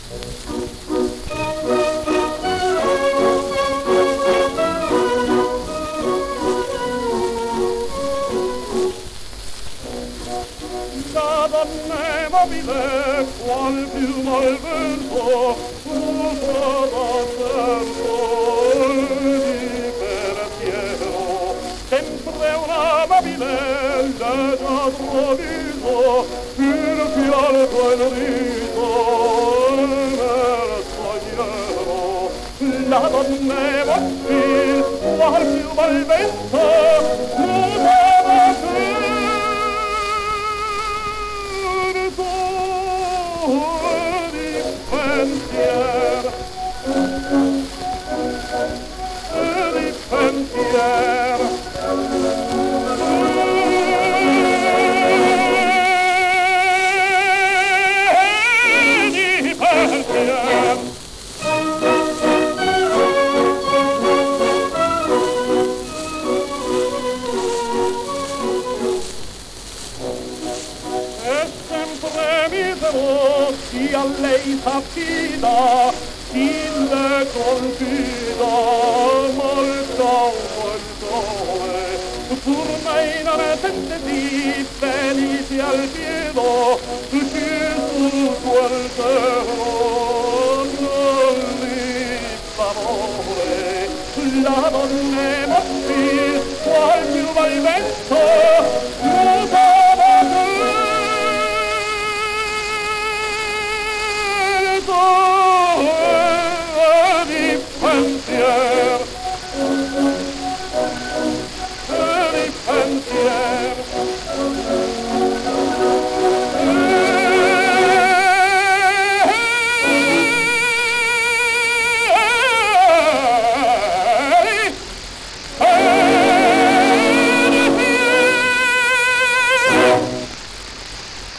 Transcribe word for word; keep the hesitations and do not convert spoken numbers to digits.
La donna è mobile, qual piuma al vento, frusciata certo di pensiero. Sempre una mobile, lega traviso, il fialco e il riso nel sogniero. La donna è mobile, qual piuma al vento, frusciata certo pensier di pensier di pensier è sempre misero chi a lei s'affida, chi le confida, molto, molto, pur mai non sente di felici al piede, Gesù quel cielo non li favore, la donna è morti, qual più va il vento,